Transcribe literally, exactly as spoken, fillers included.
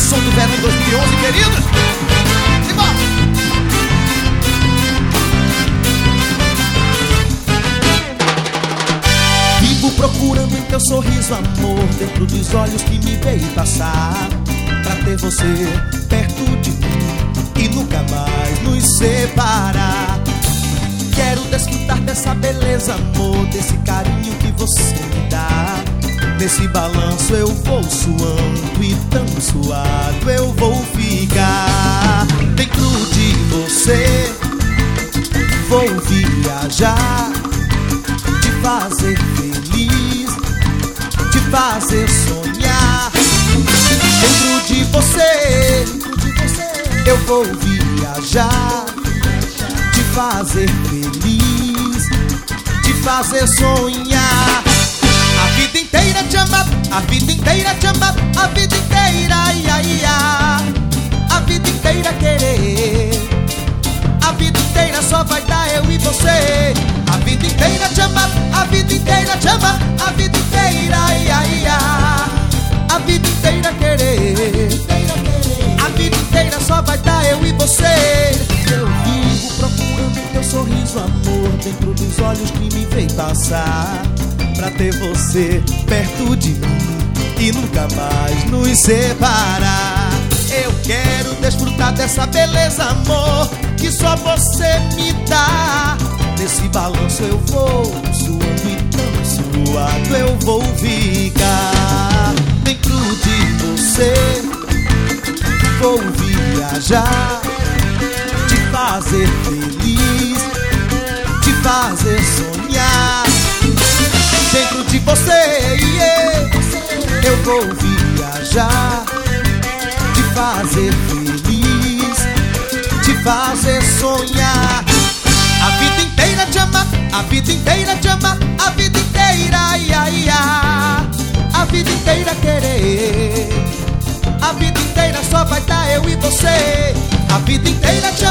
som do verão dois mil e onze, queridos. Simbora! Vivo procurando em teu sorriso amor, dentro dos olhos que me veio passar, pra ter você perto de mim e nunca mais nos separar. Quero desfrutar dessa beleza, amor, desse carinho que você me dá. Nesse balanço eu vou suando e tão suado eu vou ficar. Dentro de você vou viajar, te fazer feliz, te fazer sonhar. Dentro de você eu vou viajar, te fazer feliz, te fazer sonhar. A vida inteira te amar, a vida inteira te amar, a vida inteira, ia, ia. A vida inteira querer, a vida inteira só vai dar eu e você. A vida inteira te amar, a vida inteira te amar, a vida inteira, ia, ia. A vida inteira querer, a vida inteira só vai dar eu e você. Eu vivo procurando teu sorriso, amor, dentro dos olhos que me vem passar, pra ter você perto de mim e nunca mais nos separar. Eu quero desfrutar dessa beleza, amor, que só você me dá. Nesse balanço eu vou suando e tão suado eu vou ficar. Dentro de você vou viajar, te fazer feliz, te fazer sonhar. Dentro de você, yeah, eu vou viajar, te fazer feliz, te fazer sonhar. A vida inteira te amar, a vida inteira te amar, a vida inteira, ia, ia. A vida inteira querer, a vida inteira só vai dar eu e você. A vida inteira te